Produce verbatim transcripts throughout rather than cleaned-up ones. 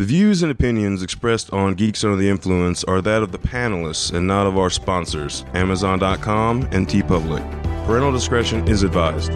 The views and opinions expressed on Geeks Under the Influence are that of the panelists and not of our sponsors, Amazon dot com and TeePublic. Parental discretion is advised.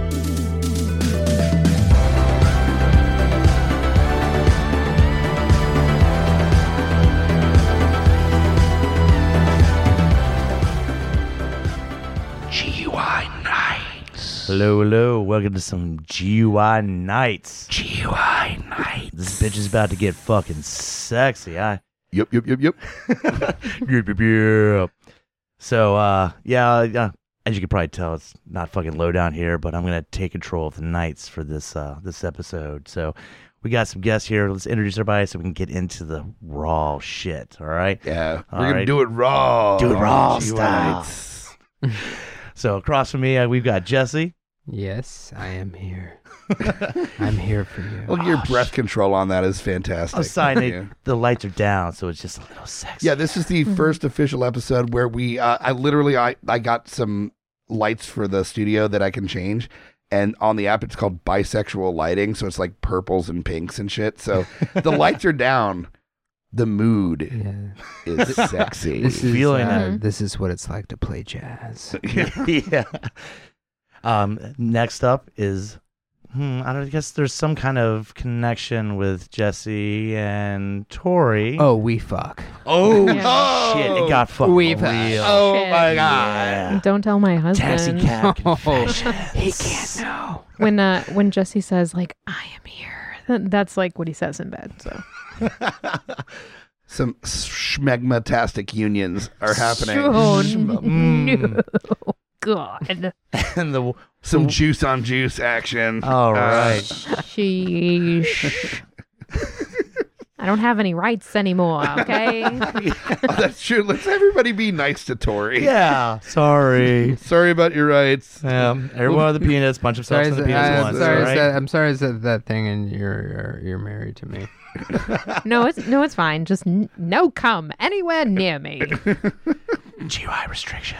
G U I Nights. Hello, hello. Welcome to some G U I Nights. G U I Nights. This bitch is about to get fucking sexy. I Yep, yep, yep, yep. yep, yep, yep. So, uh, yeah, yeah. As you can probably tell, it's not fucking low down here, but I'm gonna take control of the nights for this uh this episode. So, we got some guests here. Let's introduce everybody so we can get into the raw shit. All right. Yeah, All we're going right. to do it raw. Do it raw G U I style. Nights. So across from me, uh, we've got Jesse. Yes, I am here. I'm here for you. Look, your Oh, breath sh- control on that is fantastic. I'm sorry, Yeah. the lights are down, so it's just a little sexy. Yeah, this is the first official episode where we, uh, I literally, I, I got some lights for the studio that I can change. And on the app, it's called bisexual lighting. So it's like purples and pinks and shit. So the lights are down. The mood Yeah. is sexy. This is Feeling uh, it. this is what it's like to play jazz. yeah. Um, next up is, hmm, I don't I guess there's some kind of connection with Jesse and Tori. Oh, we fuck. oh Yeah. shit! It got fucking We've- real. Oh Shit. my God. Yeah. Don't tell my Taxi husband. cab Oh, confessions. he can't know. When uh when Jesse says like I am here, that, that's like what he says in bed. So Some schmegmatastic unions are happening. Oh, Mm. no. God. And the Some juice on juice action. all Uh, right. Sheesh. I don't have any rights anymore. Okay. oh, that's true. Let's everybody be nice to Tori. Yeah. Sorry. Sorry about your rights. Um, everyone with the penis, punch Sorry, themselves in the is penis that- once. I'm sorry, all is right? that, I'm sorry, is that that thing, and you're you're, you're married to me. no, it's no, it's fine. Just n- no cum anywhere near me. G U I restrictions.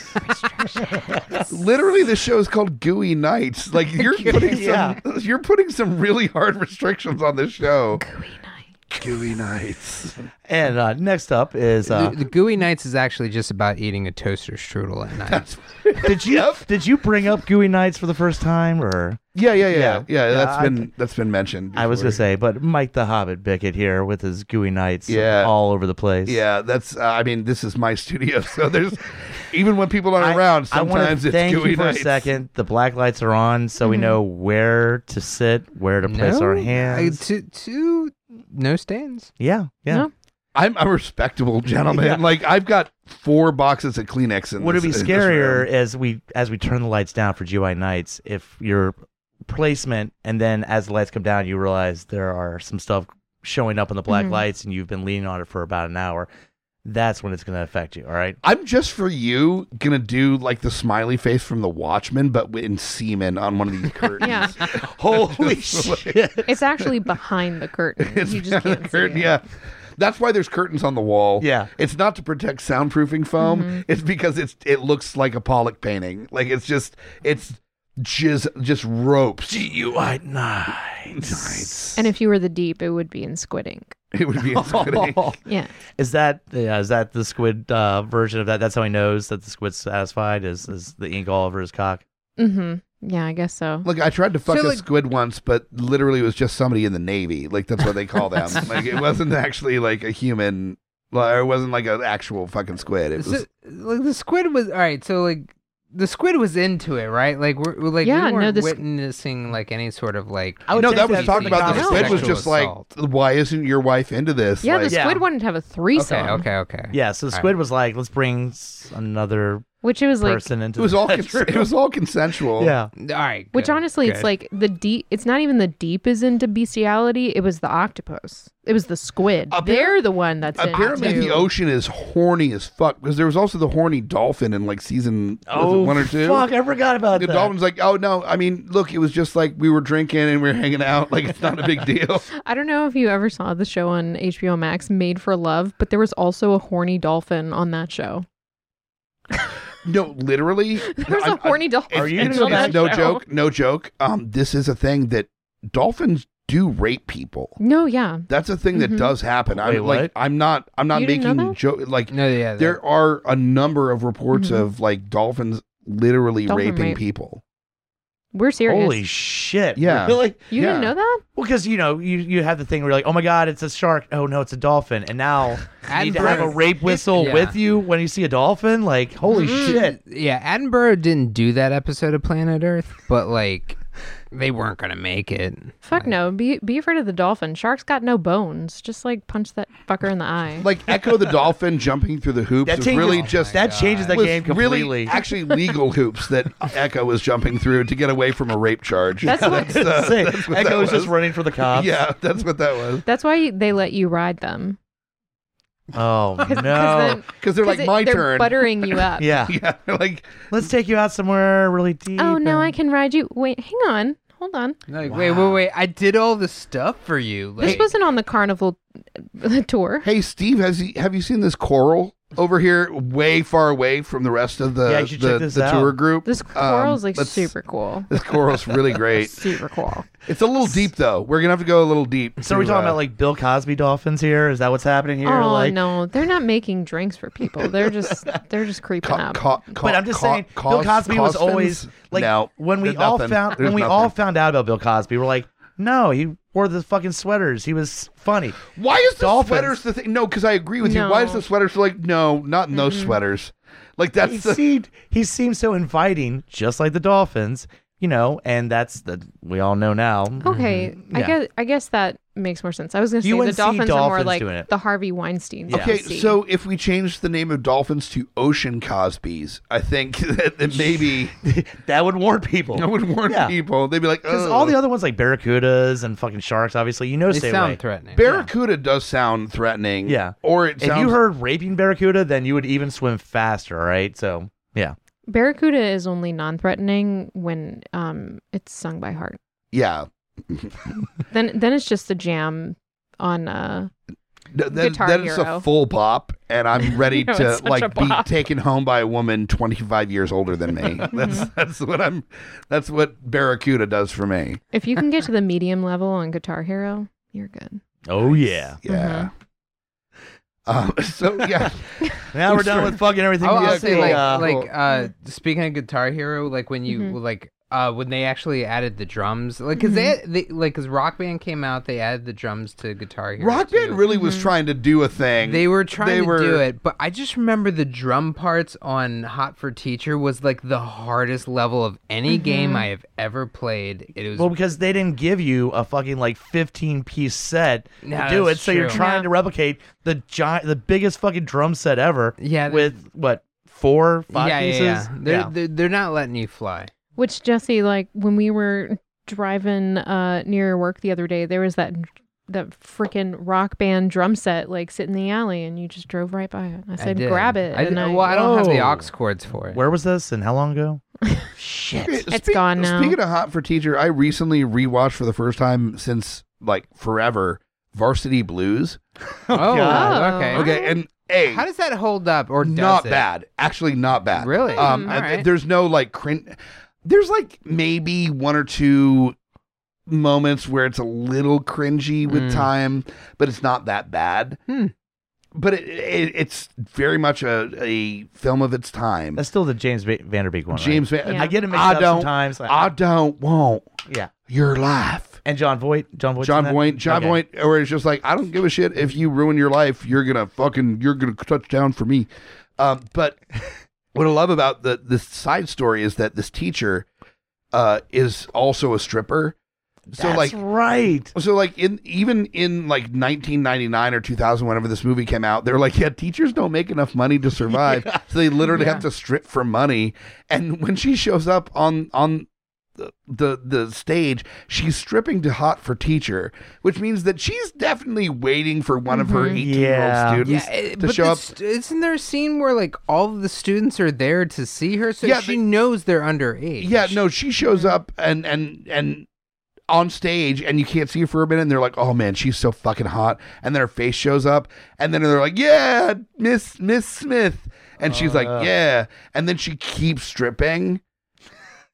Literally, the show is called Gooey Nights. Like you're putting Yeah. some, you're putting some really hard restrictions on this show. Gooey night. Gooey Nights. And uh, next up is uh, the, the Gooey Nights is actually just about eating a toaster strudel at night. did you did you bring up Gooey Nights for the first time or? Yeah, yeah, yeah, Yeah. yeah. Yeah, that's I- been that's been mentioned. I was before. gonna say, but Mike the Hobbit Bickett here with his Gooey Nights, Yeah. all over the place. Yeah, that's. Uh, I mean, this is my studio, so there's even when people aren't I, around, I want sometimes to it's thank Gooey you for Nights. a second. The black lights are on, so we Mhm. know where to sit, where to place no, our I, hands. two, two, no stains. yeah, yeah. No. I'm a respectable gentleman. Yeah. Like I've got four boxes of Kleenex in Would it be this, in this scarier room. as we as we turn the lights down for G U I Nights if your placement and then as the lights come down you realize there are some stuff showing up on the black Mhm. lights and you've been leaning on it for about an hour? That's when it's going to affect you. All right. I'm just for you gonna do like the smiley face from The Watchmen, but in semen on one of these curtains. Yeah. Holy Just like- shit! It's actually behind the curtain. It's you just behind can't the see curtain, it. yeah. That's why there's curtains on the wall. Yeah. It's not to protect soundproofing foam. Mhm. It's because it's it looks like a Pollock painting. Like it's just it's just just ropes. G U I Nights. Nights. And if you were the deep, it would be in squid ink. It would be in Squid Ink. Yeah. Is that yeah, is that the squid uh, version of that? That's how he knows that the squid's satisfied. Is is the ink all over his cock? Mm-hmm. Yeah, I guess so. Look, I tried to fuck So, a like- squid once, but literally it was just somebody in the Navy. Like that's what they call them. Like it wasn't actually like a human. Like, it wasn't like an actual fucking squid. It was. So, like the squid was all right. So like the squid was into it, right? Like we're we're, like Yeah, we no, weren't the squ- witnessing like any sort of like. I would no, take that was that talking as about the no. squid was sexual just like, assault. why isn't your wife into this? Yeah, Like, the Yeah. squid wanted to have a threesome. Okay, okay, okay. Yeah. So the All squid right. was like, let's bring s- another Which it was like, person into it was the all bedroom. cons- it was all consensual. yeah. All right. which good, honestly, it's good. like the deep. It's not even the deep is into bestiality. It was the octopus. It was the squid. Appar- They're the one that's Apparently, into. the ocean is horny as fuck because there was also the horny dolphin in like season was it Oh, one or two. fuck! I forgot about The that. dolphin's like, oh no, I mean, look, it was just like we were drinking and we were hanging out. Like it's not a big deal. I don't know if you ever saw the show on H B O Max, Made for Love, but there was also a horny dolphin on that show. No, literally. There was I'm- a horny dolphin. Are you it's, gonna go it's back? no show. joke, no joke. Um, this is a thing that dolphins do rape people. No, yeah. That's a thing that Mhm. does happen. Wait, I'm like, what? I'm not, I'm not You didn't know making that? joke. Like, No, yeah. there are a number of reports Mhm. of like dolphins literally Dolphin raping rape. people. We're serious. Holy shit! Yeah. Really? you yeah. didn't know that? Well, because you know, you you have the thing where you're like, oh my god, it's a shark. Oh no, it's a dolphin. And now you need to have a Attenborough- rape whistle Yeah. with you when you see a dolphin. Like, holy Mhm. shit! Yeah, Attenborough didn't do that episode of Planet Earth, but like they weren't gonna make it. Fuck Like, no. Be be afraid of the dolphin. Sharks got no bones. Just like punch that fucker in the eye. Like Echo the dolphin jumping through the hoops That was changes, really Oh just my that God. changes the was game completely. really actually legal hoops that Echo was jumping through to get away from a rape charge. That's what- uh, Say, that's what Echo that was just was. running for the cops. Yeah, that's what that was. That's why they let you ride them. Oh Cause, 'cause no. then- Because they're 'cause like it- my they're turn. buttering you up. Yeah. Yeah, they're like Let's take you out somewhere really deep. Oh, now I and- can ride you. Wait, hang on. Hold on. Like, wait, wait, wait! I did all the stuff for you. Like, This wasn't on the carnival uh, tour. hey Steve, has he, have you seen this coral over here, way far away from the rest of the Yeah, you should the, check this the out. tour group? This coral's like let's- super cool. This coral's really great. Super cool. It's a little deep though. We're gonna have to go a little deep. So are we to, talking uh, about like Bill Cosby dolphins here? Is that what's happening here? Oh like, no, they're not making drinks for people. They're just they're just creeping co- up. co- co- But I'm just co- saying, cos- Bill Cosby was cosfins? always like no, when we there's all nothing. found There's when we nothing. all found out about Bill Cosby, we're like, no, he wore the fucking sweaters. He was funny. Why is the Dolphins. sweaters the thing? No, because I agree with you. Why is No. the sweaters like no, not in those sweaters? Like He that's the, seemed he seemed so inviting, just like the dolphins, you know. And that's the we all know now. Okay, I Yeah. guess I guess that makes more sense. I was gonna say You the wouldn't see dolphins, are more dolphins like doing it. the Harvey Weinstein. Yeah. okay. Sea. So if we change the name of dolphins to Ocean Cosbys, I think that, that maybe That would warn people. that would warn Yeah. people. They'd be like, Because "Ugh." all the other ones like barracudas and fucking sharks, obviously, you know, they stay sound away. threatening. Barracuda does sound threatening. Yeah. Or it If sounds. you heard raping barracuda, then you would even swim faster, right? So yeah. Barracuda is only non-threatening when um it's sung by heart. yeah. Then then it's just a jam on uh Th- Then, Guitar then it's Hero. a full bop, and I'm ready You know, to it's such a like be bop. taken home by a woman twenty-five years older than me. That's that's what I'm. That's what Barracuda does for me. if you can get to the medium level on Guitar Hero, you're good. Oh yeah. Yeah. Um, so yeah, Now we're done with fucking everything. I'll, we I'll have say to, like uh, like uh speaking of Guitar Hero, like when you Mhm. like uh when they actually added the drums, like because they, they like because Rock Band came out, they added the drums to Guitar Hero. Rock Band too. really was trying to do a thing. They were trying They to were- do it, but I just remember the drum parts on Hot for Teacher was like the hardest level of any game I have ever played. It was well, because they didn't give you a fucking like fifteen piece set No, to do it, that's so you're true. trying Yeah. to replicate the giant, the biggest fucking drum set ever. Yeah, they- with what four, five yeah, pieces? yeah, yeah. They're, Yeah. they're they're not letting you fly. Which Jesse, like when we were driving uh near work the other day, there was that that freaking Rock Band drum set like sitting in the alley, and you just drove right by it. I said, did. grab it. I, and I, well, I don't have the Whoa. aux chords for it. Where was this and how long ago? Shit. Okay, It's gone now. Speaking of Hot for Teacher, I recently rewatched for the first time since like forever Varsity Blues. Oh, God. okay. Okay, and a How does that hold up? Or does not it? bad. Actually, not bad. Really? Um, Mm, uh, alright. There's no like crin. There's like maybe one or two moments where it's a little cringy with Mm. time, but it's not that bad. Hmm. But it, it, it's very much a, a film of its time. That's still the James Va- Vanderbeek one. James right? Van. Yeah. I get it mixed I up don't- sometimes. I don't want yeah. your life. And John Voight. John Voight. John Voight, John okay. Voight, or it's just like I don't give a shit if you ruin your life. You're gonna fucking, you're gonna touch down for me. Um, but what I love about the this side story is that this teacher uh, is also a stripper. So That's like, right. so like in even in like nineteen ninety-nine or two thousand, whenever this movie came out, they're like, yeah, teachers don't make enough money to survive, so they literally Yeah. have to strip for money. And when she shows up on on the, the the stage, she's stripping to Hot for Teacher, which means that she's definitely waiting for one of her Mhm. eighteen year Yeah. old students Yeah, it- to but show the up. st- isn't there a scene where like all of the students are there to see her, so Yeah, she they- knows they're underage? Yeah, no, she shows up and and and on stage, and you can't see her for a minute, and they're like, oh man, she's so fucking hot, and then her face shows up, and then they're like, yeah, Miss Miss Smith, and she's like, Uh. yeah, and then she keeps stripping.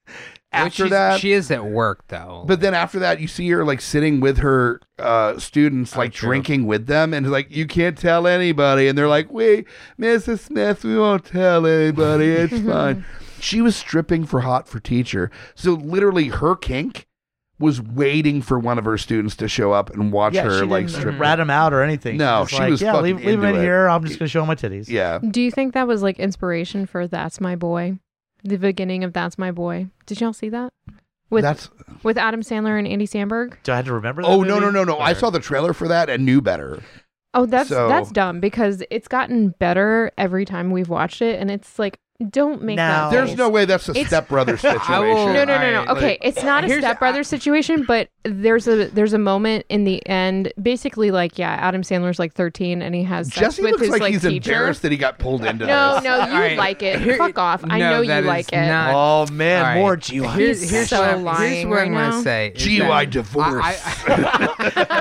Well, after she's- that, she is at work though. but then after that, you see her like sitting with her uh, students, Oh, like true. drinking with them, and like you can't tell anybody, and they're like, "Wait, Missus Smith, we won't tell anybody. It's fine." She was stripping for Hot for Teacher, so literally her kink was waiting for one of her students to show up and watch Yeah, her she like didn't strip. rat him out or anything. No, was she like, was yeah, fucking leave, leave him into in it. here. I'm just gonna show him my titties. Yeah, Do you think that was like inspiration for That's My Boy? The beginning of That's My Boy. Did y'all see that? With that's. with Adam Sandler and Andy Samberg? Do I have to remember that? Oh no movie? no no no! I Or- saw the trailer for that and knew better. Oh, that's So- that's dumb because it's gotten better every time we've watched it, and it's like, don't make Now- that. There's face. no way that's a It's- stepbrother situation. I will- No, no, no, no. Alright, Okay, like- it's not a Here's- stepbrother situation, but there's a there's a moment in the end, basically like yeah, Adam Sandler's like thirteen and he has sex Jesse with looks his like, like he's teacher. embarrassed that he got pulled into No, this. no, you Alright, like it. here- Fuck off. I no, know you that is like it. not- Oh man, All right. more G Y. Here's, He's here's so what, I'm- lying here's what right I'm now. gonna say. is G Y that divorce. I-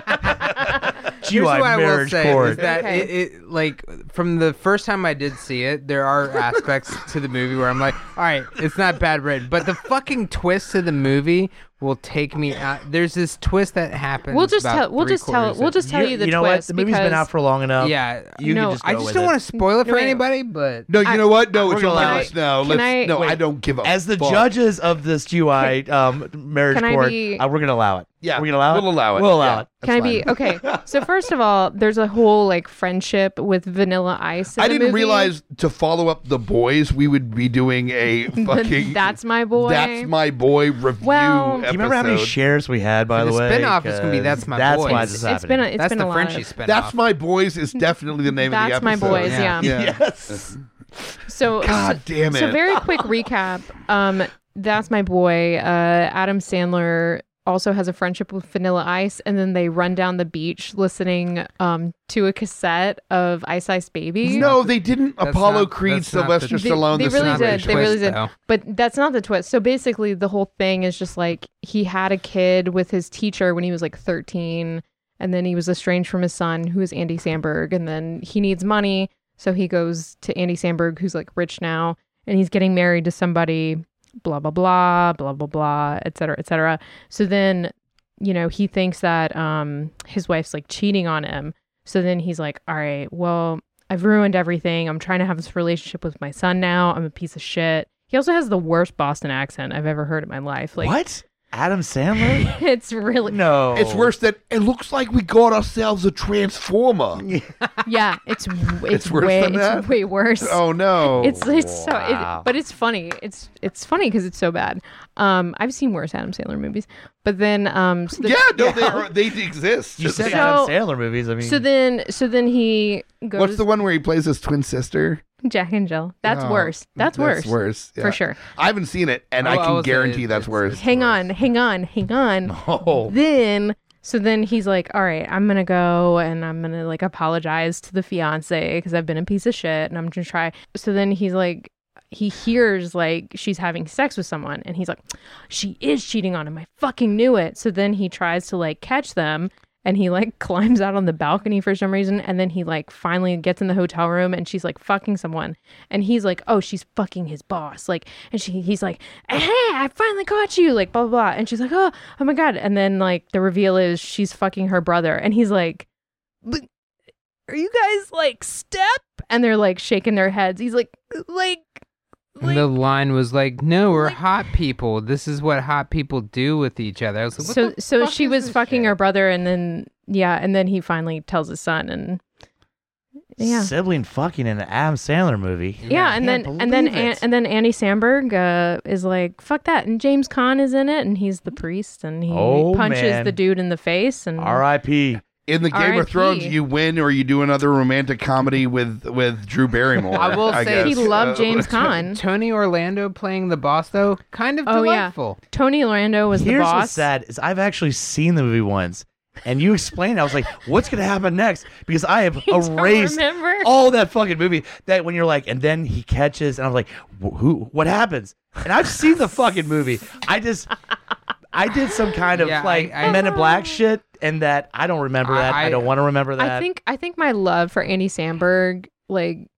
I- G Here's Y what I will marriage say court. is that Okay. it, it, like, from the first time I did see it, there are aspects to the movie where I'm like, all right, it's not bad written, but the fucking twist to the movie will take me out. There's this twist that happens. We'll just about tell. We'll three just tell. quarters We'll of- just tell you, the you know twist what? The movie's because been out for long enough. Yeah, You No, can just go I just with don't it. want to spoil it for Wait. anybody, but No, you I- know what? No, We're it's gonna your allow last. it. No, Can let's. I- no, I Wait. don't give a. As the fuck. judges of this G Y um, marriage Can I court, be- uh, we're gonna allow it. Yeah, we're gonna allow it. we'll allow it. We'll allow Yeah. it. Can I That's be fine. okay? So first of all, there's a whole like friendship with Vanilla Ice. In I the didn't movie. realize to follow up the boys, we would be doing a fucking. That's My Boy. That's my boy review. Well- Do Do you remember how many episode. shares we had, by The the, way? spin-off is gonna be 'Cause That's My That's Boys. why It's, this is it's been a, happening. it's that's been the a lot Frenchie of, spin That's my boys is definitely the name That's of the My episode. Boys. Yeah. Yeah. Yeah. Yes. So God damn it. So very quick recap. Um, That's My Boy. Uh, Adam Sandler also has a friendship with Vanilla Ice, and then they run down the beach listening um to a cassette of Ice Ice Baby. No, they didn't. That's Apollo not- Creed, that's not Sylvester the- They- Stallone. they the really Cinnamon did. They Twist. really did. though. But that's not the twist. So basically, the whole thing is just like he had a kid with his teacher when he was like thirteen, and then he was estranged from his son, who is Andy Samberg, and then he needs money, so he goes to Andy Samberg, who's like rich now, and he's getting married to somebody, blah blah blah, blah blah blah, et cetera, et cetera. So then, you know, he thinks that um his wife's like cheating on him. So then he's like, all right, well, I've ruined everything. I'm trying to have this relationship with my son now. I'm a piece of shit. He also has the worst Boston accent I've ever heard in my life. Like, What? Adam Sandler? it's really No. It's worse than it looks like we got ourselves a transformer. yeah. It's it's, It's worse way than that? it's way worse. Oh no! It's it's so Wow. it, but it's funny. It's it's funny because it's so bad. Um, I've seen worse Adam Sandler movies, but then um, so the, yeah, no, they are, they exist. You said So- Adam Sandler movies. I mean, so then so then he goes What's the one where he plays his twin sister? Jack and Jill. That's Oh, worse. That's, worse. worse yeah. for sure. I haven't seen it, and Oh, I I can will say guarantee it- that's it's- worse. Hang on, hang on, hang on. oh, Then so then he's like, all right, I'm gonna go and I'm gonna like apologize to the fiance because I've been a piece of shit and I'm gonna try. So then he's like, he hears like she's having sex with someone and he's like, she is cheating on him. I fucking knew it. So then he tries to like catch them and he like climbs out on the balcony for some reason, and then he like finally gets in the hotel room and she's like fucking someone, and he's like, oh, she's fucking his boss, like, and she he's like, hey, I finally caught you, like, blah blah blah, and she's like, oh oh my god, and then like the reveal is she's fucking her brother, and he's like, but are you guys like step? And they're like shaking their heads. He's like, like. And the line was like, "No, we're like- hot people. This is what hot people do with each other." I was like, what So the so fuck she is was this fucking shit? her brother, and then yeah, and then he finally tells his son, and yeah. sibling fucking in an Adam Sandler movie. Yeah, and then can't and then believe An- it. and then Andy Samberg uh, is like, fuck that, and James Caan is in it, and he's the priest, and he Oh, punches man. the dude in the face, and R I P In the Game R I P of Thrones, you win or you do another romantic comedy with with Drew Barrymore. I will say guess. he loved Uh, James Caan. Tony Orlando playing the boss, though, kind of Oh, yeah. delightful. Tony Orlando was the Here's boss. what's sad is I've actually seen the movie once, and you explained it. I was like, what's gonna happen next? Because I have Don't erased remember? all that fucking movie. That when you're like, and then he catches, and I was like, wh- who? What happens? And I've seen the fucking movie. I just. I did some kind of Yeah, like I- I- Men in Black shit, and that I don't remember that. I, I- don't want to remember that. I think I think my love for Andy Samberg like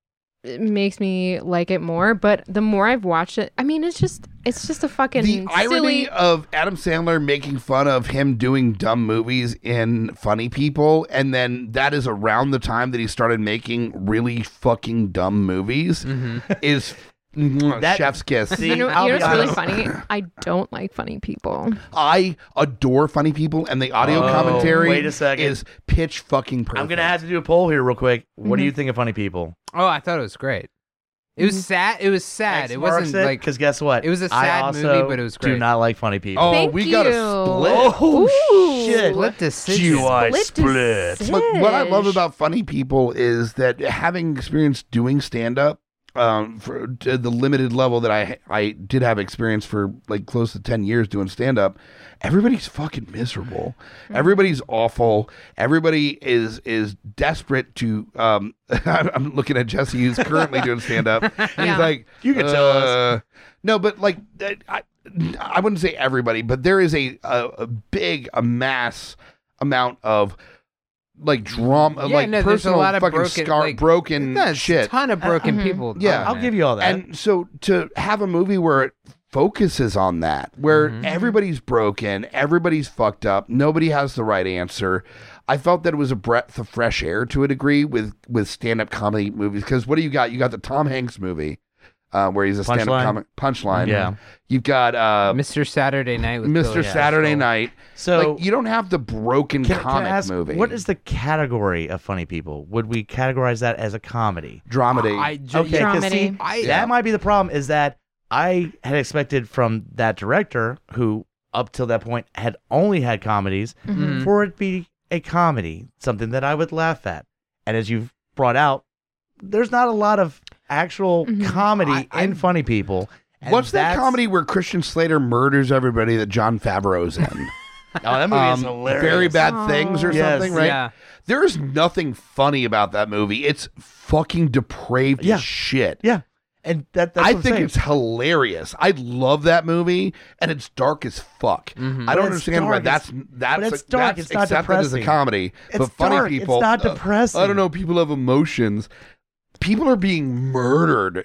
it makes me like it more. But the more I've watched it, I mean, it's just it's just a fucking The irony silly. of Adam Sandler making fun of him doing dumb movies in Funny People, and then that is around the time that he started making really fucking dumb movies, is mwah, That- chef's kiss. See, You know, I'll you know be what's really honest. funny? I don't like funny people. I adore Funny People, and the audio Oh, commentary wait a second. is pitch fucking perfect. I'm gonna have to do a poll here real quick. What do Mhm. you think of Funny People? Oh, I thought it was great. It was sad. It was sad. It wasn't like because guess what? it was a I sad also movie, but it was Do great. not like Funny People. Oh, Thank we got a you. split. Oh, Ooh. shit! split decision. G Y Split split. decision. But what I love Ish. about Funny People is that having experience doing stand up, um, for to the limited level that I I did have experience for like close to ten years doing stand up, everybody's fucking miserable. Everybody's awful. Everybody is is desperate to. Um, I'm looking at Jesse, who's currently doing stand up, and Yeah. he's like, You can tell us. uh, no, but like that- I, I wouldn't say everybody, but there is a a, a big a mass amount of like drama, Yeah, like no, there's a personal lot of fucking broken- scar, like, broken There's shit. a ton of broken Mhm. people. Yeah. I'll give you all that. And so to have a movie where it focuses on that, where Mhm. everybody's broken, everybody's fucked up, nobody has the right answer. I felt that it was a breath of fresh air to a degree with with stand-up comedy movies. Because what do you got? You got the Tom Hanks movie, uh, where he's a stand-up Punchline? comic Punchline. Yeah. You've got uh, Mister Saturday Night with Mister Billy Saturday Crystal. Night. so Like you don't have the broken can, can I comic ask, movie. what is the category of Funny People? Would we categorize that as a comedy? dramedy? I ju- Okay, 'cause Dramedy. see, I, that might be the problem. Is that I had expected from that director, who up till that point had only had comedies, Mhm. for it to be a comedy, something that I would laugh at. And as you've brought out, there's not a lot of actual Mhm. comedy I- I- in Funny People. And What's that that's- comedy where Christian Slater murders everybody that John Favreau's in? Oh, that movie is Um, hilarious. Very Bad Oh. Things or Yes. something, right? Yeah. There is nothing funny about that movie. It's fucking depraved Yeah. as shit. Yeah, and that that's I what I'm think saying. it's hilarious. I love that movie, and it's dark as fuck. Mhm. I don't But it's understand why dark. that's It's- that's but it's a- dark. that's It's not accepted as a depressing. comedy. It's but funny dark. It's people, not uh, depressing. I don't know. People have emotions. People are being murdered.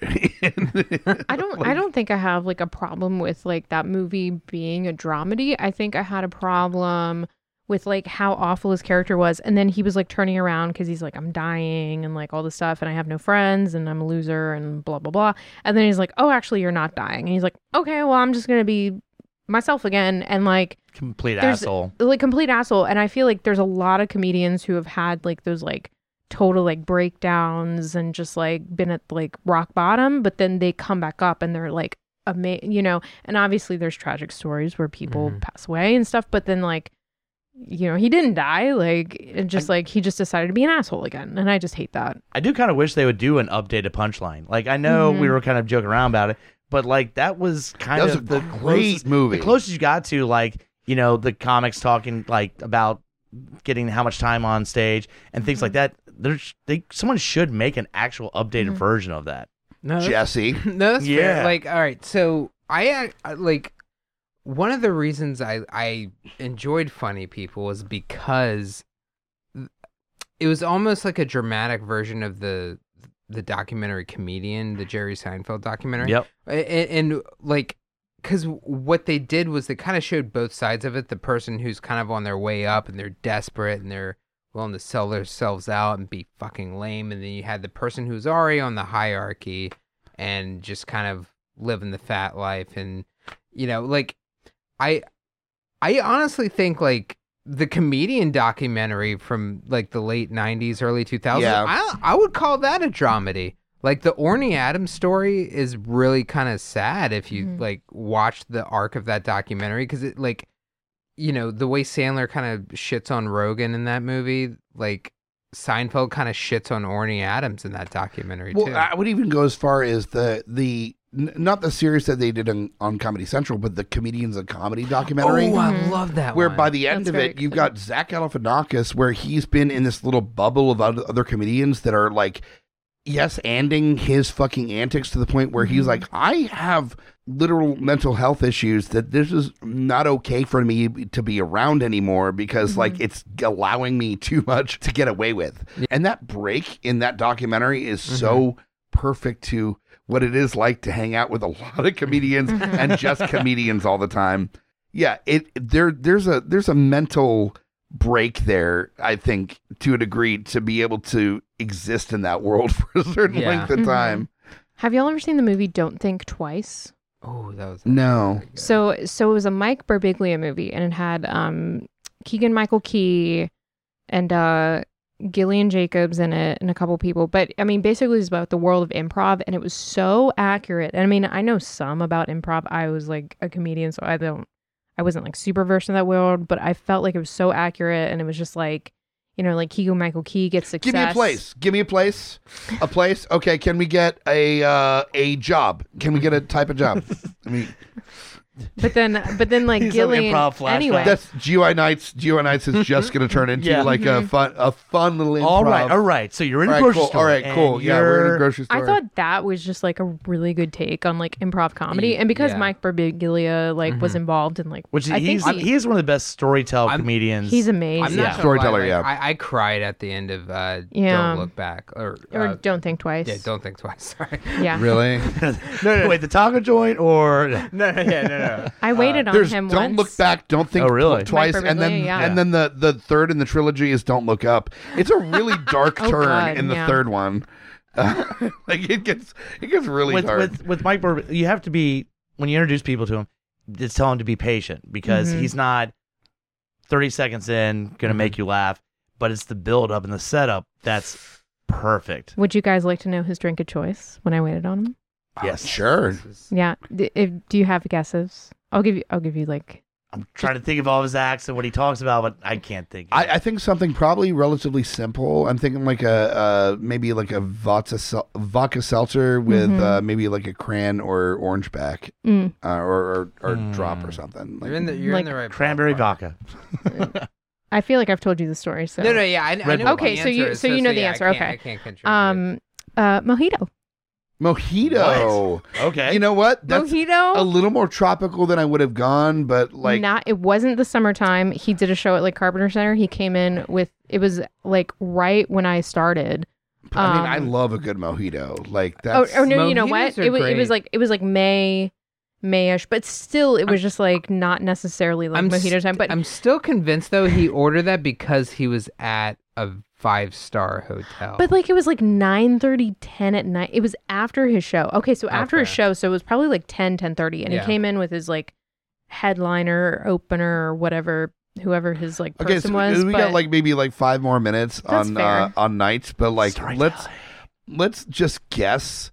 I don't I don't think I have like a problem with like that movie being a dramedy. I think I had a problem with like how awful his character was, and then he was like turning around because he's like, I'm dying and like all this stuff, and I have no friends and I'm a loser and blah blah blah. And then he's like, oh, actually you're not dying. And he's like, okay, well I'm just gonna be myself again. And like Complete there's- asshole. like complete asshole. And I feel like there's a lot of comedians who have had like those like total like breakdowns and just like been at like rock bottom, but then they come back up and they're like ama- you know, and obviously there's tragic stories where people Mhm. pass away and stuff, but then like, you know, he didn't die, like it just like he just decided to be an asshole again, and I just hate that. I do kind of wish they would do an updated Punchline. Like I know Mhm. we were kind of joking around about it, but like that was kind That was of a the great closest, movie. The closest you got to like you know the comics talking like about getting how much time on stage and things like that. There's they someone should make an actual updated Mhm. version of that. No, that's- Jesse. no, that's Yeah. fair. Like, all right, so I, uh, I like one of the reasons I I enjoyed Funny People was because it was almost like a dramatic version of the the documentary Comedian, the Jerry Seinfeld documentary. Yep. and, and like because what they did was they kind of showed both sides of it, the person who's kind of on their way up and they're desperate and they're willing to sell themselves out and be fucking lame, and then you had the person who's already on the hierarchy and just kind of living the fat life. And you know, like I I honestly think like the Comedian documentary from like the late nineties, early two thousands, Yeah. I I would call that a dramedy. Like the Orny Adams story is really kind of sad if you Mhm. like watch the arc of that documentary, because it like, you know, the way Sandler kind of shits on Rogan in that movie, like Seinfeld kind of shits on Orny Adams in that documentary Well, too. I would even go as far as the the n- not the series that they did on, on Comedy Central, but the Comedians of Comedy documentary. Oh, I Mhm. love that Where one. by the end That's of very it, you've good. got Zach Galifianakis, where he's been in this little bubble of other, other comedians that are like, yes, anding his fucking antics to the point where he's Mhm. like, I have literal mental health issues that this is not okay for me to be around anymore because like Mhm. it's allowing me too much to get away with. Yeah. And that break in that documentary is so perfect to what it is like to hang out with a lot of comedians and just comedians all the time. Yeah, it there there's a there's a mental break there, I think, to a degree, to be able to exist in that world for a certain Yeah. length of time. Have y'all ever seen the movie Don't Think Twice? Oh, that was No. very good. So so it was a Mike Birbiglia movie, and it had um Keegan Michael Key and uh Gillian Jacobs in it and a couple people. But I mean, basically it's about the world of improv, and it was so accurate. And I mean, I know some about improv. I was like a comedian, so I don't I wasn't like super versed in that world, but I felt like it was so accurate, and it was just like, you know, like Keegan Michael Key gets success. Give me a place. Give me a place. A place. Okay, can we get a uh, a job? Can we get a type of job? I mean, But then, but then, like These are Gillian. improv flashbacks. Anyway, that's G U I Nights. G U I Nights is just going to turn into Yeah. like a fun, a fun little improv. All right, all right. So you're in All a right, grocery cool. store. All right, cool. and Yeah, we're in a you're- grocery store. I thought that was just like a really good take on like improv comedy, Ye- and because yeah. Mike Birbiglia like was Mhm. involved in like, Which I he's think he- he is one of the best storytell I'm- comedians. he's amazing. I'm not Yeah. gonna Storyteller, lie, yeah. like, I, I cried at the end of uh, Yeah. Don't Look Back. Or, or uh, Don't Think Twice. yeah, Don't Think Twice. Sorry. Yeah. Really? no, no, wait, the taco joint or no, no, yeah, no, no. I waited on There's him Don't once. Look Back, Don't Think Oh, really? Tw- Twice, Mike and then Birbiglia, yeah. and then the, the third in the trilogy is Don't Look Up. It's a really dark Oh, turn God, in the yeah. third one. Uh, like it gets it gets really with, dark. with with Mike Burb, you have to be when you introduce people to him, just tell him to be patient because Mhm. he's not thirty seconds in gonna Mhm. make you laugh, but it's the build up and the setup that's perfect. Would you guys like to know his drink of choice when I waited on him? Yes. Sure. This is- Yeah. D- if, do you have guesses? I'll give you. I'll give you like. I'm trying to think of all of his acts and what he talks about, but I can't think. I, I think something probably relatively simple. I'm thinking like a uh, maybe like a vodka, sel- vodka seltzer with Mhm. uh, maybe like a cran or orange back Mm. uh, or or, or Mm. drop or something. Like, You're in the you're Like in the right Cranberry ballpark. vodka. I feel like I've told you the story. So. No, no, yeah, I, I Red know. Bull. what Okay, the so you- answer is, so you know the yeah, answer, I can't, okay. I can't contribute. Um. Uh. Mojito. Mojito. Okay. You know what? That's Mojito. a little more tropical than I would have gone, but like not it wasn't the summertime. He did a show at like Carpenter Center. He came in with it was like right when I started. I mean, I um, love a good mojito. Like Oh, that's oh no, you know what? Mojitos are It was it was great. like it was like May Mayish, but still it was just like not necessarily like I'm mojito st- time. But I'm still convinced though he ordered that because he was at a five star hotel. but like it was like nine thirty, ten at night. It was after his show. Okay, so after his Okay. show, so it was probably like ten, ten thirty, and Yeah. he came in with his like headliner, opener, or whatever, whoever his like okay. person So was. we but got like maybe like five more minutes That's on fair. uh, on nights, but like Storytelling. let's let's just guess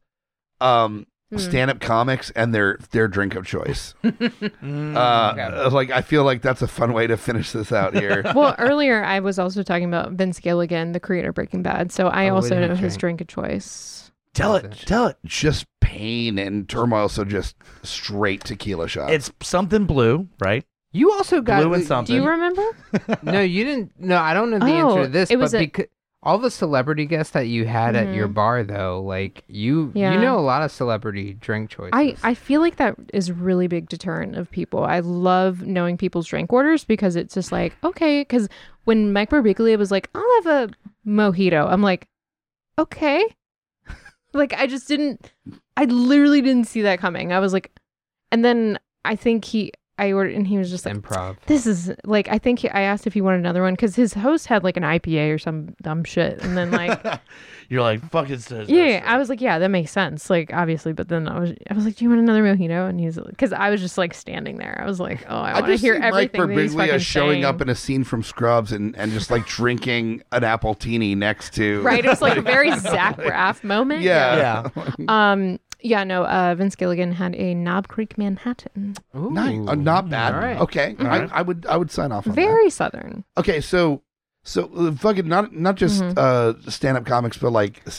um Hmm. stand-up comics and their their drink of choice. Mm. Uh, Okay. like I feel like that's a fun way to finish this out here. well, earlier I was also talking about Vince Gilligan, the creator of Breaking Bad. So I Oh, what also did he know his drink? drink of choice. tell it. Tell it. Just pain and turmoil, so just straight tequila shot. It's something blue, right? you also got Blue and Do something. you remember? No, you didn't. No, I don't know the Oh, answer to this. it was but a- because all the celebrity guests that you had at your Mhm. bar, though, like you, Yeah. you know a lot of celebrity drink choices. I, I feel like that is really big deterrent of people. I love knowing people's drink orders because it's just like, okay, because when Mike Birbiglia was like, I'll have a mojito, I'm like, okay. Like, I just didn't, I literally didn't see that coming. I was like, and then I think he, I ordered, and he was just like, improv. this is like, I think he, I asked if he wanted another one because his host had like an I P A or some dumb shit. And then like, You're like, fuck it's this. yeah, I was like, yeah, that makes sense. Like, obviously, but then I was, I was like, do you want another mojito? And he's, because I was just like standing there. I was like, oh, I I want to just hear see Mike everything that he's Birbiglia fucking showing saying. up in a scene from Scrubs and, and just like drinking an appletini next to Right, it was like a very Zach Braff moment. Yeah. Yeah. Um. Yeah. No. Uh. Vince Gilligan had a Knob Creek Manhattan. Ooh. Nice. Uh, not bad. All right. Okay. All right. I, I would I would sign off on Very Southern. that. Okay, so so uh, fucking not not just Mhm. uh stand up comics, but like s-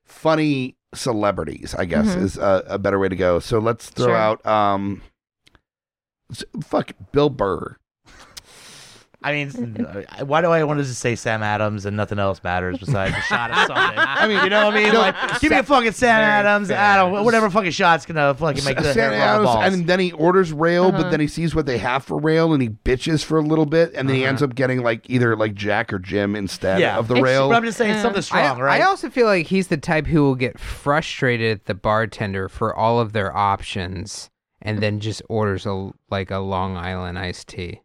funny celebrities, I guess Mhm. is a, a better way to go. So let's throw Sure. out um s- fuck Bill Burr. I mean, uh, why do I want to just say Sam Adams and nothing else matters besides a shot of something? I mean, you know what I mean? No, Like, give me a fucking Sam Very Adams. fair. I don't whatever fucking shot's gonna fucking make the Santa hair Adams, balls. and then he orders rail, Uh-huh. but then he sees what they have for rail, and he bitches for a little bit, and then he Uh-huh. ends up getting like either like Jack or Jim instead Yeah. of the It's- rail. But I'm just saying Yeah. something strong, I, right? I also feel like he's the type who will get frustrated at the bartender for all of their options and then just orders a like a Long Island iced tea.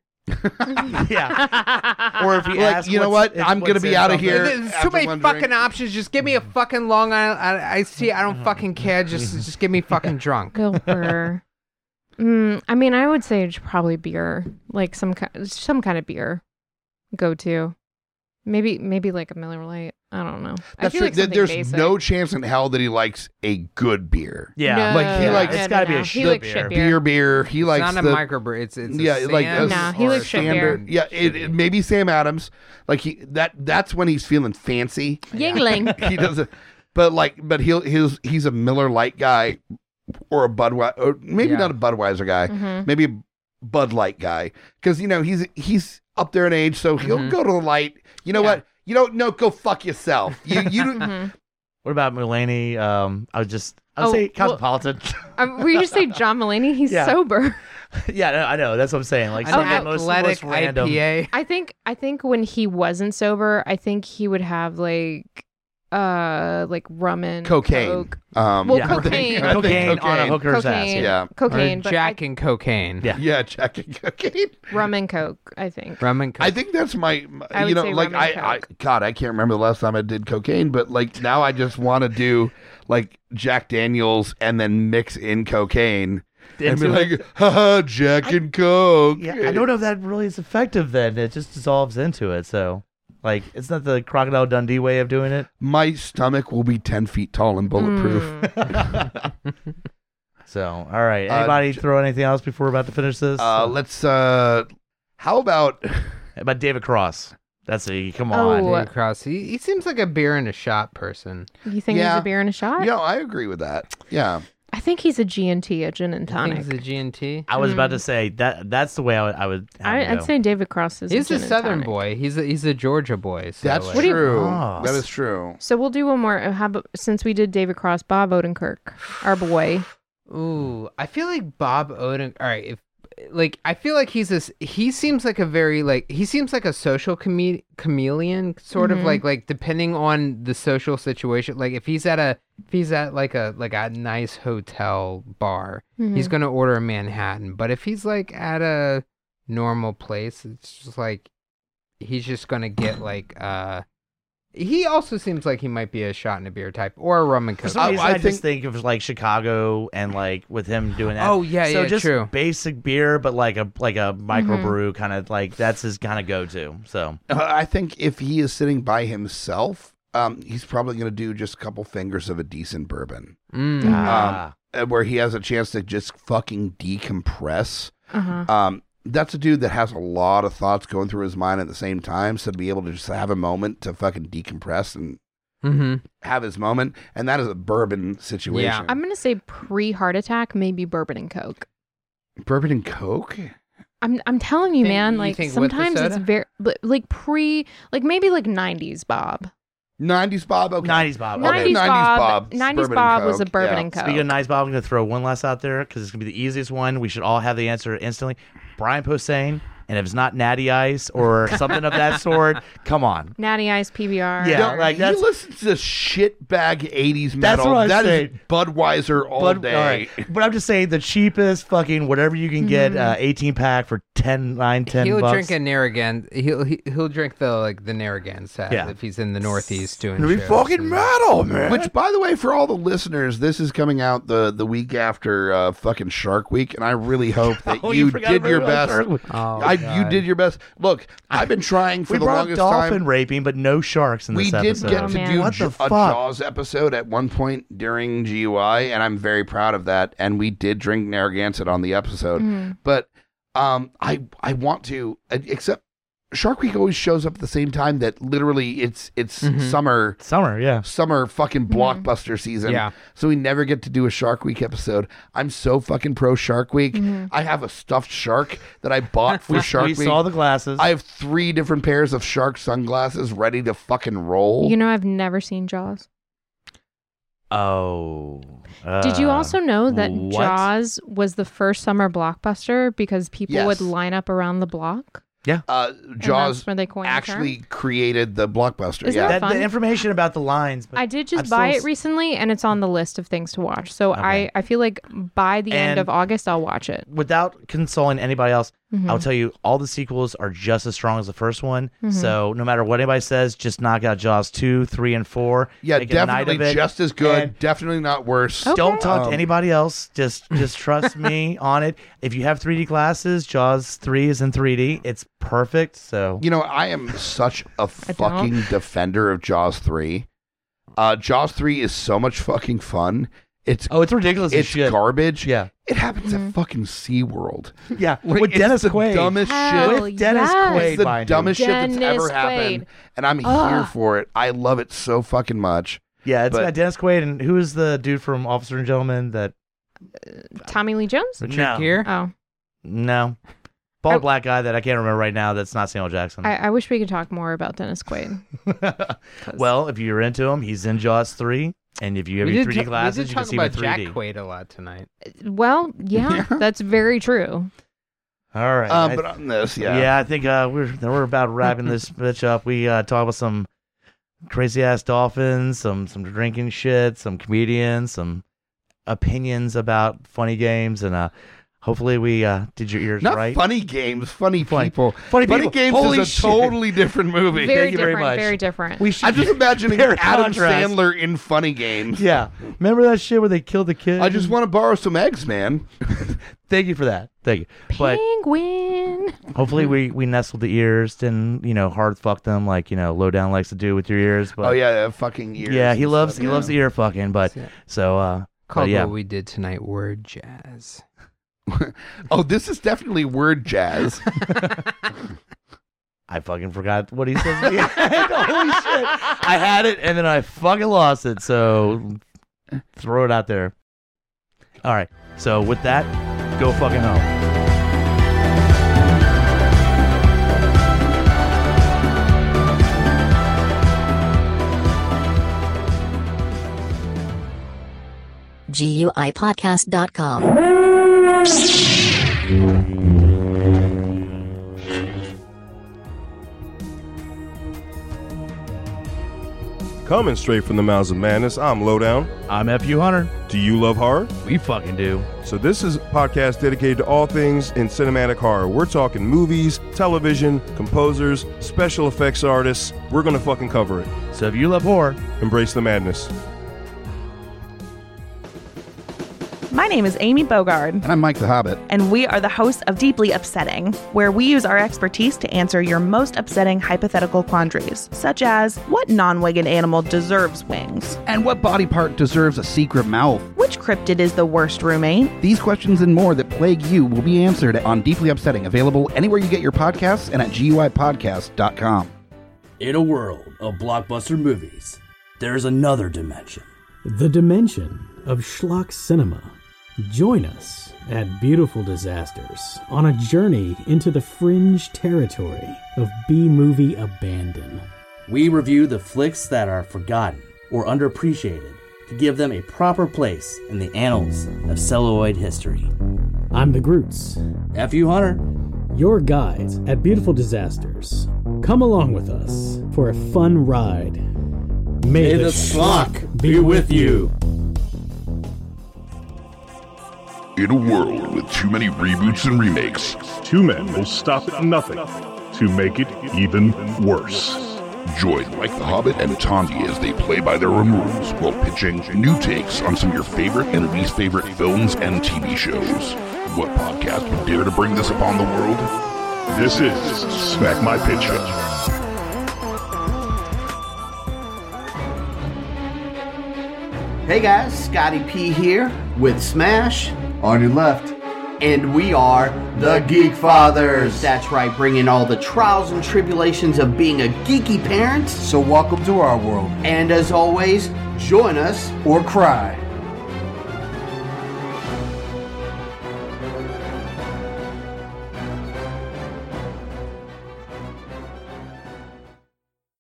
yeah. Or if he Like, asks, you know what's- what? if- I'm gonna what's be in outta something- here. There's after too many one fucking drink. options. Just give me a fucking Long Island iced tea. I don't fucking care. Just just get me fucking drunk. Gilbert. Mm, I mean, I would say it's probably beer, like some kind, some kind of beer. Go to, maybe maybe like a Miller Lite. I don't know. I That's feel true. like There- something There's basic. no chance in hell that he likes a good beer. Yeah. No, Like, he no, likes- no, it's no, gotta be no. a He shit likes beer. shit Beer, beer. beer. He likes it's not the a microbrew. It's it's yeah, a like a, Sam's No, he or likes shit standard. beer. Yeah, it, it maybe Sam Adams. Like he that that's when he's feeling fancy. Yingling. He doesn't, but like, but he'll he's he's a Miller Lite guy or a Budweiser, or maybe Yeah. not a Budweiser guy, Mhm. maybe a Bud Light guy, because you know he's he's up there in age, so he'll Mhm. go to the light. You know Yeah. what? You don't know. Go fuck yourself. You you don't- Mhm. What about Mulaney? Um, I would just I would Oh, say well- Cosmopolitan. Um, were you just say John Mulaney? He's Yeah. sober. yeah, no, I know. That's what I'm saying. Like An something most, athletic most random. I P A. I think I think when he wasn't sober, I think he would have like uh like rum and cocaine. Coke. Um, Well, I think- cocaine. I think Cocaine on a cocaine. hooker's ass. Cocaine. Yeah. Cocaine, Or but Jack and cocaine. Yeah. Yeah, Jack and cocaine. I, rum and Coke, I think. Rum and coke. I think that's my, my- I you would know, say like rum and I, I, Coke. God, I can't remember the last time I did cocaine, but like now I just want to do like Jack Daniels and then mix in cocaine and be Into like, it. haha, Jack and Coke. Yeah, I don't know if that really is effective. Then it just dissolves into it. So, like, it's not the Crocodile Dundee way of doing it. My stomach will be ten feet tall and bulletproof. Mm. So, all right. Uh, Anybody j- throw anything else before we're about to finish this? Uh, let's. uh How about? about David Cross. That's a come Oh, on. David Cross. He, he seems like a beer and a shot person. You think Yeah. he's a beer and a shot? Yeah, I agree with that. Yeah, I think he's a G and T, a gin and I think tonic. he's a G and T. I was about Mm. to say that. That's the way I would. I would have I, it I'd go. say David Cross is. He's a, a gin and Southern tonic. boy. He's a he's a Georgia boy. So that's like- What do you- true. Oh. That is true. So we'll do one more. Uh, How about, since we did David Cross, Bob Odenkirk, our boy. Ooh, I feel like Bob Oden. All right, if like I feel like he's a s- he seems like a very like he seems like a social chame- chameleon sort Mhm. of like like depending on the social situation. Like if he's at a if he's at like a like a nice hotel bar, he's Mhm. gonna order a Manhattan. But if he's like at a normal place, it's just like he's just gonna get like uh. He also seems like he might be a shot and a beer type or a rum and For coke. some I- reason, I I, just think of like Chicago and like with him doing that. Oh, yeah, so yeah, just true. basic beer, but like a like a Mm-hmm. microbrew kind of like that's his kind of go to. So Uh, I think if he is sitting by himself, um, he's probably going to do just a couple fingers of a decent bourbon, Mm. ah, uh, where he has a chance to just fucking decompress. Uh-huh. Um, that's a dude that has a lot of thoughts going through his mind at the same time. So to be able to just have a moment to fucking decompress and Mm-hmm. have his moment, and that is a bourbon situation. Yeah. I'm gonna say pre heart attack, maybe bourbon and Coke. Bourbon and Coke. I'm I'm telling you, Think- man. you Like think with the sometimes it's soda? very but, like pre like maybe like nineties Bob. nineties Bob. Okay. nineties Bob. Okay. Okay. nineties nineties Bob. Bob, nineties bourbon and Bob was a Coke, bourbon yeah. and Coke. Speaking of nice Bob, I'm going to throw one last out there because it's going to be the easiest one. We should all have the answer instantly. Brian Posehn, and if it's not Natty Ice or something of that sort, come on. Natty Ice P B R. Yeah. Don't- like, that's- you listen to shitbag eighties That's metal. what I'm That is saying. Budweiser all But, day. all right. But I'm just saying the cheapest fucking whatever you can get uh, eighteen pack for ten, nine, ten He'll bucks. drink a Narragansett. He'll he, he'll drink the like the Narragansett Yeah. if he's in the Northeast doing. It'll be shows fucking and- metal, man. Which, by the way, for all the listeners, this is coming out the, the week after uh, fucking Shark Week, and I really hope that Oh, you, forgot did about your Shark best. Week. Oh, I, you God. did your best. Look, I've been trying for we the brought up longest dolphin time. raping, but no sharks in We this did episode. get Oh, to man. do What J- the a fuck? Jaws episode at one point during G U I, and I'm very proud of that. And we did drink Narragansett on the episode, Mhm. but um, I I want to, except Shark Week always shows up at the same time that literally it's it's Mhm. summer Summer, yeah. summer fucking blockbuster season. Yeah. So we never get to do a Shark Week episode. I'm so fucking pro Shark Week. Mhm. I have a stuffed shark that I bought for Shark we Week. saw the glasses. I have three different pairs of shark sunglasses ready to fucking roll. You know, I've never seen Jaws. oh. Did you uh, also know that what? Jaws was the first summer blockbuster because people Yes. would line up around the block? uh, And Jaws that's where they coined the actually term? created the blockbuster. Isn't yeah. that That, fun? the information about the lines. But I did just I'm buy still it s- recently, and it's on the list of things to watch. So Okay. I, I feel like by the end And- of August, I'll watch it. Without consoling anybody else, Mhm. I'll tell you, all the sequels are just as strong as the first one. Mhm. So no matter what anybody says, just knock out Jaws two, three, and four. Yeah, Make a night definitely of it. just as good. And Definitely not worse. Okay. Don't talk Um, to anybody else. Just just trust me on it. If you have three D glasses, Jaws three is in three D. It's perfect. So You know, I am such a I fucking defender of Jaws three. Uh, Jaws three is so much fucking fun. It's oh, it's ridiculous as it's shit. garbage. Yeah, It happens Mhm. at fucking SeaWorld. yeah. Like, With it's Dennis the Quaid. dumbest Hell shit. With Dennis yes. Quaid. It's the behind him. dumbest shit that's Dennis ever happened, Quaid. and I'm here Ugh. for it. I love it so fucking much. Yeah, it's But- got Dennis Quaid and who is the dude from Officer and Gentleman that? Tommy Lee Jones? Richard No. Gere? Oh, No, bald I- black guy that I can't remember right now. That's not Samuel Jackson. I, I wish we could talk more about Dennis Quaid. 'cause- well, if you're into him, he's in Jaws three, and if you have We your did, three D ta- glasses, we did you talk can see him in about three Jack D. Quaid a lot tonight. well, yeah, that's very true. All right, Um, I- but on this, yeah. yeah. I think uh, we're we're about wrapping this bitch up. We uh, talk about some crazy ass dolphins, some some drinking shit, some comedians, some opinions about funny games, and uh, hopefully we uh, did your ears Not right. funny games, funny Funny- people. Funny Funny people. games Holy is a shit. totally different movie. Very Thank you very different, much. very different. We should. I'm just imagining Fair Adam contrast. Sandler in funny games. Yeah, remember that shit where they killed the kid? I just want to borrow some eggs, man. Thank you for that. Thank you. But Penguin. hopefully we we nestled the ears, didn't you know hard fuck them like you know Lowdown likes to do with your ears. But Oh yeah, uh, fucking ears. yeah, he and loves stuff, he yeah. loves the ear fucking. But That's it. so uh, Called yeah. what we did tonight word jazz. Oh, this is definitely word jazz. I fucking forgot what he said. Holy shit! I had it and then I fucking lost it. So throw it out there. All right. So with that, go fucking home. G U I podcast dot com. Coming straight from the mouths of madness, I'm Lowdown. I'm F U Hunter. Do you love horror? We fucking do. So this is a podcast dedicated to all things in cinematic horror. We're talking movies, television, composers, special effects artists. We're gonna fucking cover it. So if you love horror, Embrace the madness. My name is Amy Bogard, And I'm Mike the Hobbit. and we are the hosts of Deeply Upsetting, where we use our expertise to answer your most upsetting hypothetical quandaries, such as what non-winged animal deserves wings? And what body part deserves a secret mouth? Which cryptid is the worst roommate? These questions and more that plague you will be answered on Deeply Upsetting, available anywhere you get your podcasts and at G U I podcast dot com. In a world of blockbuster movies, there's another dimension. The dimension of schlock cinema. Join us at Beautiful Disasters on a journey into the fringe territory of B-movie abandon. We review the flicks that are forgotten or underappreciated to give them a proper place in the annals of celluloid history. I'm the Groots, F U Hunter. your guides at Beautiful Disasters. Come along with us for a fun ride. May, May the schlock be with you. In a world with too many reboots and remakes, two men will stop at nothing to make it even worse. join Mike the Hobbit and Tondi as they play by their own rules while pitching new takes on some of your favorite and least favorite films and T V shows. What podcast would dare to bring this upon the world? This is Smack My Pitch Up. Hey guys, Scotty P here with Smash. On your left. And we are the Geek Fathers. That's right, bringing all the trials and tribulations of being a geeky parent. So welcome to our world. And as always, join us or cry